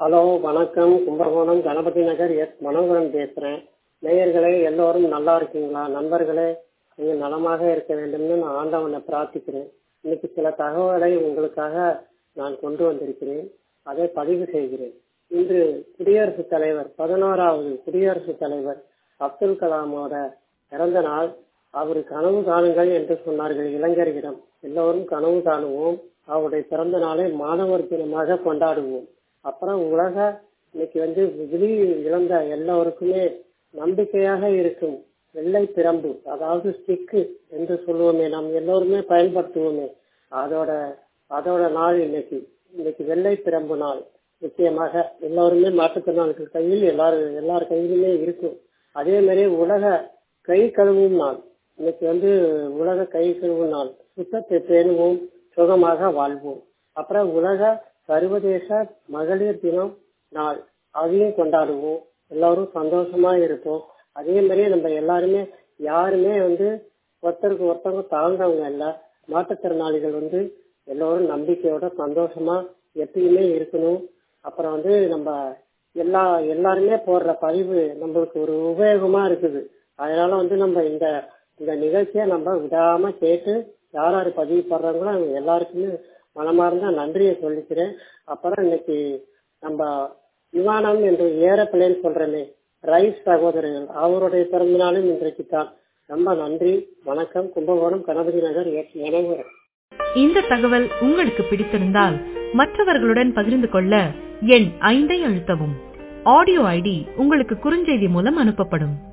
Hello, வணக்கம். கும்பகோணம் கணபதி நகர் மனோகரன் பேசுறேன். நேயர்களே, எல்லோரும் நல்லா இருக்கீங்களா? நண்பர்களே, நீங்க நலமாக இருக்க வேண்டும்னு நான் ஆண்டவனை பிரார்த்திக்கிறேன். இன்னைக்கு சில தகவலை உங்களுக்காக நான் கொண்டு வந்திருக்கிறேன். அதை பதிவு செய்கிறேன். இன்று குடியரசுத் தலைவர் 11வது குடியரசுத் தலைவர் அப்துல் கலாமோட பிறந்த நாள். அவர் கனவு காணுங்கள் என்று சொன்னார்கள் இளைஞர்களிடம். எல்லோரும் கனவு காணுவோம். அவருடைய பிறந்த நாளை மாணவர் தினமாக கொண்டாடுவோம். அப்புறம் இன்னைக்கு விழி இழந்த எல்லோருக்குமே நம்பிக்கையாக இருக்கும் வெள்ளை பிரம்பு, அதாவது ஸ்டிக்கு என்று சொல்லுவோமே, நாம் எல்லோருமே பயன்படுத்துவோமே, அதோட நாள் இன்னைக்கு வெள்ளை பிரம்பு நாள். நிச்சயமாக எல்லோருமே மாற்றுத்திறனாளிகள் கையில் எல்லார் கையிலுமே இருக்கும். அதே மாதிரி உலக கை கழுவும் நாள். இன்னைக்கு உலக கை கழுவும் நாள். சுத்தத்தை பேணுவோம், சுகமாக வாழ்வோம். அப்புறம் உலக சர்வதேச மகளிர் தினம் நாள், அதையும் கொண்டாடுவோம். எல்லாரும் சந்தோஷமா இருப்போம். அதே மாதிரி நம்ம எல்லாருமே யாருமே ஒருத்தருக்கு ஒருத்தவங்க தாழ்ந்தவங்க இல்ல. மாற்றுத்திறனாளிகள் எல்லோரும் நம்பிக்கையோட சந்தோஷமா எப்பயுமே இருக்கணும். அப்புறம் நம்ம எல்லாருமே போடுற பதிவு நம்மளுக்கு ஒரு உபயோகமா இருக்குது. அதனால நம்ம இந்த நிகழ்ச்சியை நம்ம விடாம கேட்டு யார் யாரு பதிவு போடுறாங்களோ அவங்க எல்லாருக்குமே மனமார்ந்த நன்றியை சொல்லிக்கிறேன். அப்புறம் இன்னைக்கு நம்ம விமானம் என்று ஏரோப்ளேன் சொல்றேனே, ரைஸ் சகோதரர்கள், அவருடைய பிறந்த நாளும் இன்றைக்கு தான். ரொம்ப நன்றி, வணக்கம். கும்பகோணம் கணபதி நகர் மனோகரன். இந்த தகவல் உங்களுக்கு பிடித்திருந்தால் மற்றவர்களுடன் பகிர்ந்து கொள்ள எண் 5 அழுத்தவும். ஆடியோ ஐடி உங்களுக்கு குறுஞ்செய்தி மூலம் அனுப்பப்படும்.